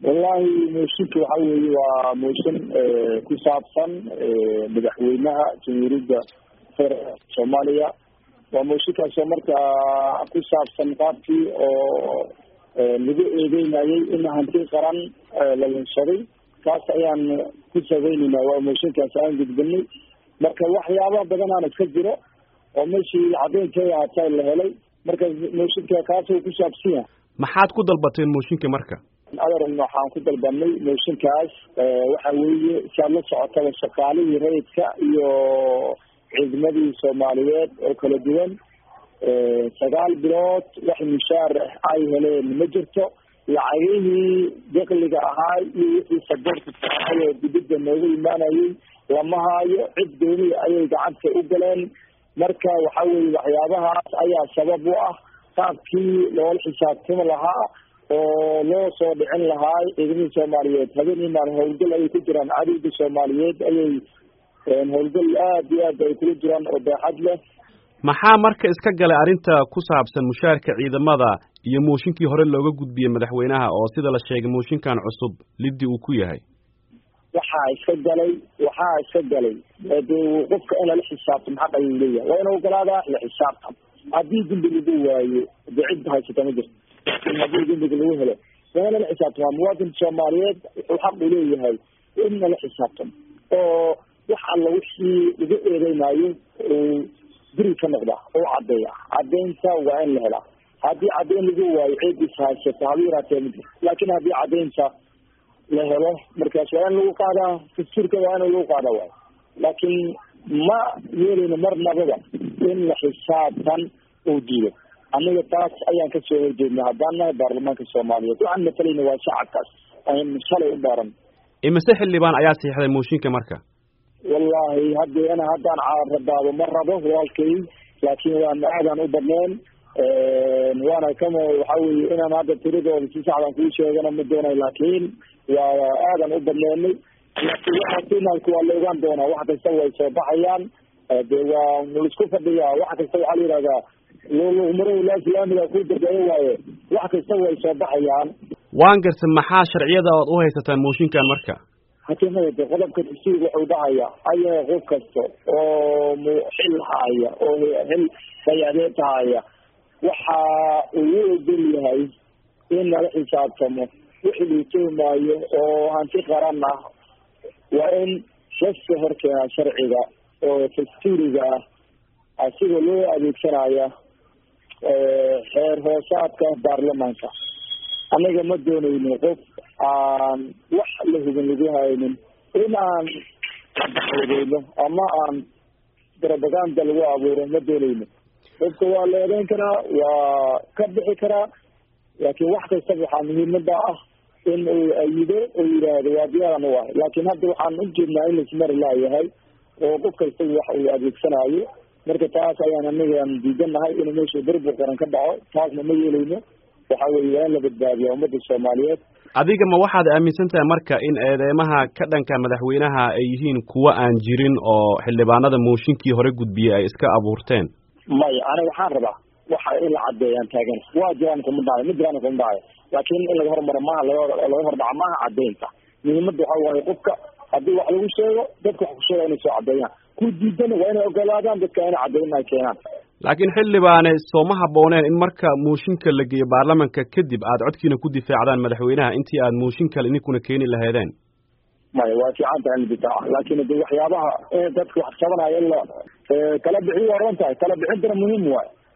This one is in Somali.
والله موشنك وحوي وموشن كسابسا مدحوينها جمهورية Soomaaliya waa muushika soo marka ku saabsan qaabkii oo lagu eedeynayay in hanti qaran la yanshaday kaas ayaan ku sameynayna waa muushikaas aan gudbinay marka waxyaabo badan aan iska jiro oo meeshii cadeynteeda aad la helay marka muushika kaas uu ku saabsan yahay maxaad ku dalbateen muushinka marka adeeran waxaan ku dalbanay muushinkaas waxa weeye la socota shaqaalihii rayidka iyo ciidamadii Soomaaliyeed oo kala duwan 9 bilood wax mushaar ay heleen ma jirto lacagihii dakhliga ahaa iyo wixii sabarka ay dibadda noogu imaanayay lama hayo cid dooni ayay gacanta u galeen marka waxa weeye waxyaabahaas ayaa sabab u ah qaabkii loo xisaabtami lahaa oo loo soo dhicin lahaa ciidamada Soomaaliyeed habeen maalin howlgal ay ku jiraan cadowga Soomaaliyeed ayay howlgal aad iyo aad ay kula jiraan oo baaxad leh maxaa marka iska galay arrinta ku saabsan mushaarka ciidamada iyo mooshinkii hore looga gudbiyay madaxweynaha oo sida la sheegay mooshinkan cusub lidii uu ku yahay waxaa iska galay qofka in la xisaabtamo xaq ay leeyahay waa inuu ogolaadaa la xisaabtamo haddii dambi lagu waayo cid haysata ma jirto haddii dambiga lagu helo waa in la xisaabtamo muwaadinka Soomaaliyeed wuxuu xaq u leeyahay in la xisaabtamo oo wax alla wixii lagu eedeynayo guri ka noqda oo cadeynta waa in la helaa haddii cadeyn lagu waayo ciidis haysata habeeraatee laakiin haddii cadeynta la helo markaas waa in lagu qaadaa dastuurka waa in lagu qaadaa waay laakiin ma yeelina marnabada in la xisaabtan uu diido aniga taas ayaan ka soo horjeednaa haddaan nahay baarlamaanka Soomaaliyeed waxaan matalayna waa shacabkaas aan shalay u dhaaran imise xildhibaan ayaa saxiixday mooshinka marka والله هذا أنا هذا عارضه مرة والكي لكن وأنا أيضا أبنين وأنا كم وحاول أنا هذا تريد وبسيط على كل شيء أنا مدونه لكن وأيضا أبنين لكن وحدنا الكواليان دونا واحد يسوي صباحيا ونسكوف الدنيا واحد يسوي عليه هذا لو عمره لا سلام لا كل دقيقة واحد يسوي صباحيا وانقرس المحا شرعية وهي موشين كان مركا حكيمة قلبك تسير وحودايا أي غوكسة أو حل هايا أو حل سيادات هايا وحا ويودي هاي إن الحساب تمو وحلي تومايا أو هانتي قرانا وإن شسهر كنا شرعي ذا أو تسيري ذا أسيرو لو أبيك شرعيا خير هو ساعد كان بارلمانكا أنا جمدوني من غف wax la hubin lagu haynin in aan xidhiidhno ama aan propaganda lagu abuuro ma doonayno dadka waa leedayn karaa waa ka bixi karaa laakiin wax kasta waxaa muhiimada ah in uu ayido oo yiraahdo waa diyaarana waa laakiin hadda waxaan u jeednaa in ismar laayahay oo qof kasta wax uu adeegsanayo marka taas ayaan anaga diidanahay in meesha darbi qaran ka dhaco taasna ma yeelayno waxa weeye la badbaadiyo ummadda Soomaaliyeed adiga ma waxaad aaminsan tahay marka in eedeymaha ka dhanka madaxweynaha ay yihiin kuwa aan jirin oo xildhibaanada mooshinkii hore gudbiyay ay iska abuurteen may aniga waxaan rabaa waxa in la cadeeyaan taagan waa jiraan kuma dhacay laakiin in laga hormaro laga hordhaco maaha cadeynta muhiimada waxa waaye qofka haddii wax lagu sheego dadka wax ku sheega inay soo cadeeyaan ku diidana waa inay ogolaadaan dadka inay cadeyn ay keenaan laakiin xildhibaane sooma habooneen in marka mooshinka la geeyo baarlamaanka kadib aad codkiina ku difaacdaan madaxweynaha intii aad mooshinka idinkuna keeni lahaydeen maya waa fiican in difaac laakiin waxyaabaha dadka wax sabanaya illa kala bixin waa runta kala bixintana muhiim waa